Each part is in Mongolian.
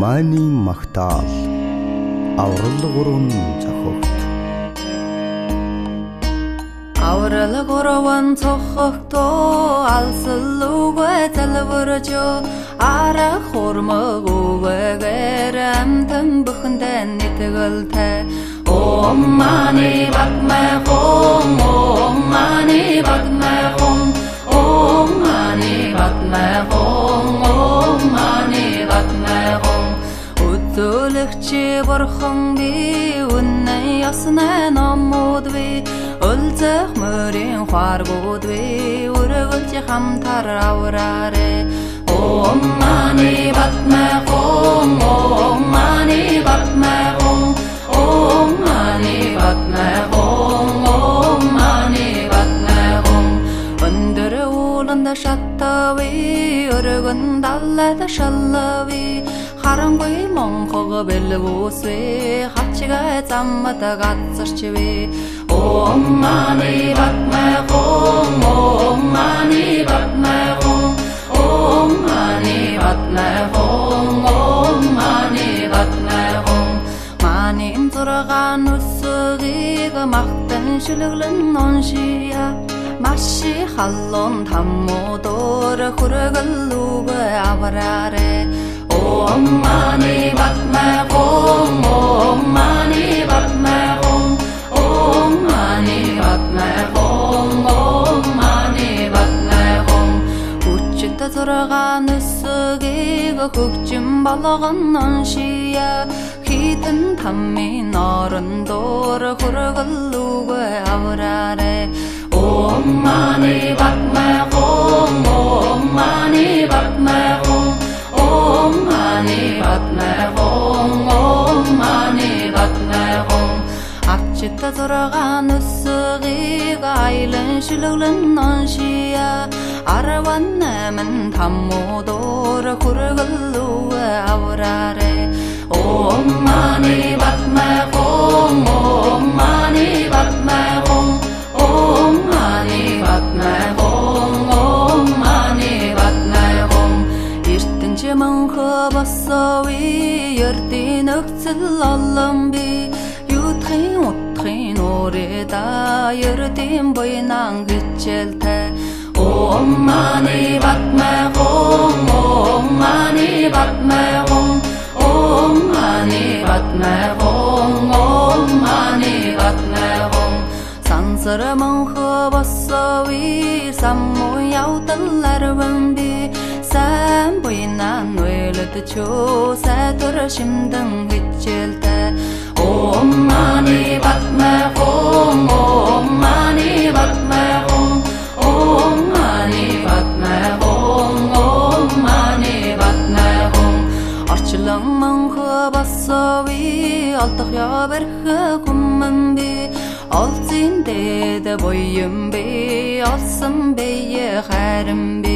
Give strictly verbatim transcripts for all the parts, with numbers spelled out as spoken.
Мааны магтаал аврал гурван зохиогт. Аврал гурван зохиогтоо алсалуугүй залбирж ара хурмагүйгээр амтан бүхэндээ нийтгэлтэй. Om mani padme hum, om mani padme hum, om mani padme hum, om mani padme hum. Өдөлөгчи бурхан би үнэн яснаа номууд би өлзөх мөрийн хааргууд би өргөлж хамтар авраарэ. Om mani padme hum, om mani padme hum. Om mani padme hum, om mani padme hum. Өндөр ууланда шаттави, өргөн даллада шаллави, харангүй монхог бэлгүүсвэ, хачгаа заммата гацарчвэ. Om mani padme hum, om mani padme hum, om mani padme hum, om mani padme hum. Манин зургаан үсгийг махтан шүлэглэн оншия маши халлон таммуудор хүргэлүүгээ авраарэ. Om mani padme hum, om mani padme hum, om mani padme hum, om mani padme hum. Хүчит зургаан үсгийг хөгжим болгон оншия хитэн таммин орондоор хүргэлүүгээ авраарэ. Om mani padme hum, om mani padme hum, om mani padme hum, om mani padme hum. Ачта зургаан үсгийг айлан шүлэглэн оншия арван намын таммуудоор хүргэлүүгээ авраарэ. Om mani padme hum, om mani padme hum, om mani padme hum, om mani padme hum. Эртэнч мөнхө босови ердийн өгцөл олон би юутхын утхын урэда ердийн буйнан гिचэлтэй. Om mani padme hum, om mani padme hum, om mani padme hum, om mani padme hum. Сансар мөнхө босови саммуу явдаларван би сайн буйнан нүэлэд чөө сайтар шимдэн гिचэлтэй. Om mani padme hum, om mani padme hum, om mani padme hum, om mani padme hum. Орчлон мөнхө босови олдох яварх хүмэн би олзин дэд буйм би олсон бие хайрам би.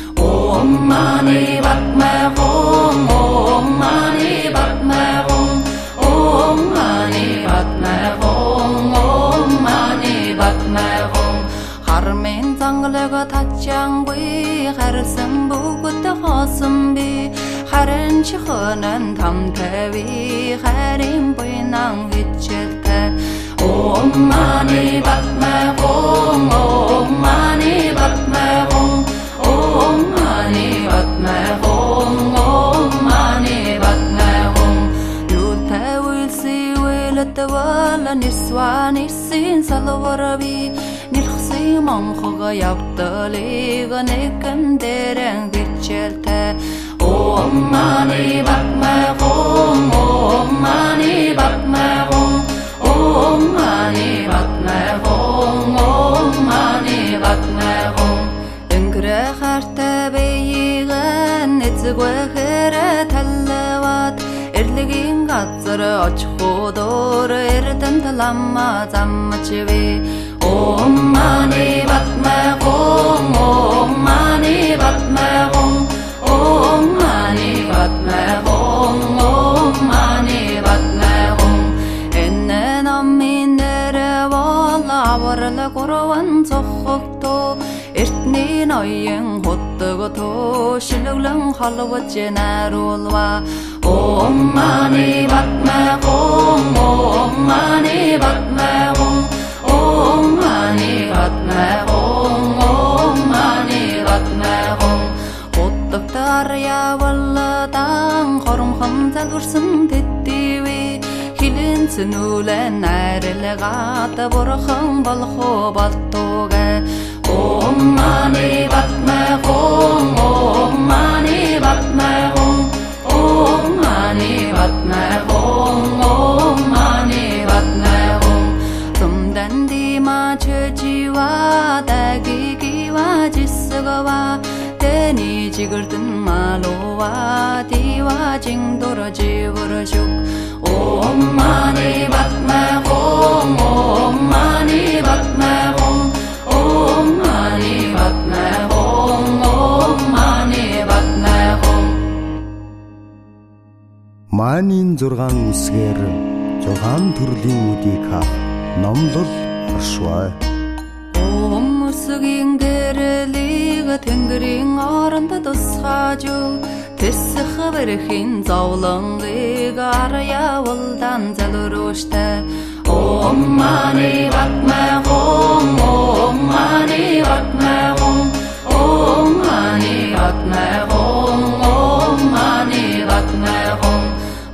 Om mani padme hum, om mani padme hum, om mani padme hum, om mani padme hum. Хармын зангалаг тачаангүй харсан бүгд хоосон би харин чихөнэн тамтави харин буйнан гिचэлтэй. Om mani padme hum, om mani padme hum, om mani padme hum, om mani padme hum. Юутай үйлси үйлэтвала нисван исэн салварви нэрхсэн монхог явдалыг нэгэн дээрэн гिचэлтэй. Om mani padme hum, om mani padme hum, om mani padme hum, om mani padme hum. Өнгөрөө хартай бэйгэн эцэгвэхэр таллават эрлэгийн газар очихудор эрдэн таламма замчвэ. Om mani padme hum, om mani padme hum, om mani padme hum, om mani padme hum. Энэ намын нэрэ вала аврал гурван зохогтоо эртний ноён хутгото шилглэн холвож наруулва. Om Mani Padme Hum, Om Mani Padme Hum, Om Mani Padme Hum, Om Mani Padme Hum. Құттықтар явылыдан қорымхым залбырсын теттеуі, хиленсін өлен әрілік аты бұрықын балқы балтуға. Om Mani Padme Hum, Om Mani Padme Hum, Om Mani Padme Hum, Om Mani Padme Hum. Sumdan dima chöjiwa dagigiwa jisgawa teni jigirtin malowa diwa jingdora jivrashuk. Om Mani Padme Hum, Om Mani Padme Hum, Om Mani Padme Hum, Om Mani Padme Hum. Манийн зургаан үсгээр зургаан төрлийн үдийг хаах номлол оршваа. Om үсгийн гэрлийг тэнгэрийн оронд тусгаажу тэсэх бэрхийн зовлонгийг арьяавалдан залрууштай. Om Mani Padme Hum, Om Mani Padme Hum, Om Mani Padme Hum, Om Mani Padme Hum.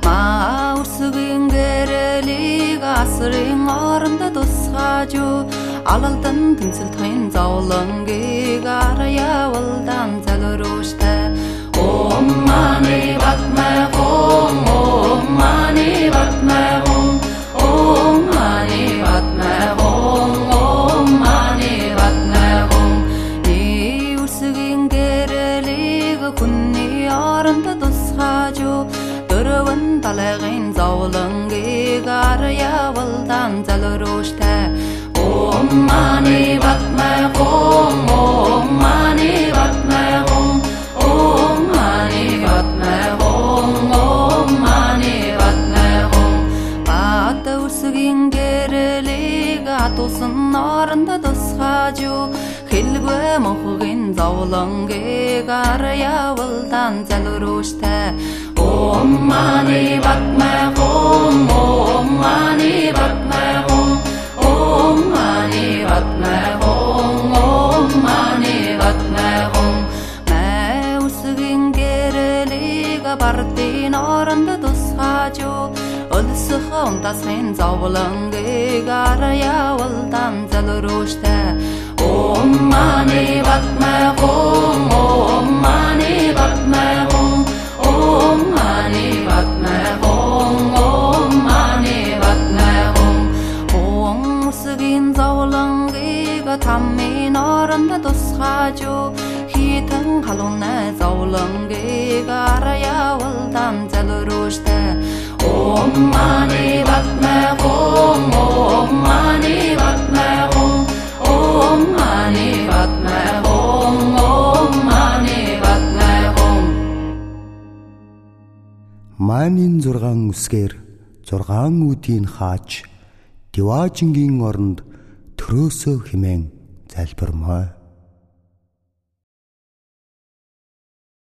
Маа үрсгийн гэрлийг асрын оронд тусгаажу алалдан тэнцэлтхэн зовлонгийг арьяавалдан залрууштай. Om Mani Padme Hum, Om Mani Padme Hum, Om Mani Padme Hum, Om Mani Padme Hum. И үрсгийн гэрлийг хүнний оронд тусгаажу дөрвөн талгын зовлонгийг арьяавалдан залрууштай. Om Mani Padme Hum, Om Mani Padme Hum, Om Mani Padme Hum, Om Mani Padme Hum. Бат үрсгийн гэрлийг атусан оронд тусгаажу хэлбэ мохгийн зовлонгийг арьяавалдан залрууштай. Om Mani Padme Hum, Om Mani Padme Hum, Om Mani Padme Hum, Om Mani Padme Hum. Мэ үсгийн гэрлийг бардын оронд тусгаажу өлсөх унтасын зовлонгийг арьяавалдан залрууштай. Om Mani Padme Hum, Om Mani Padme Hum, Om Mani Padme Hum, Om Mani Padme Hum. Om үсгийн зовлонгийг таммын оронд тусгаажу хитэн халуунэ зовлонгийг арьяавалдан залрууштай. Om Mani Padme Hum, Om Mani Padme Hum, Om Mani Padme Hum, Om Mani Padme Hum. Манийн зургаан үсгээр зургаан үдийг хааж Диваажингийн оронд төрөөсөө хэмээн залбирмаа.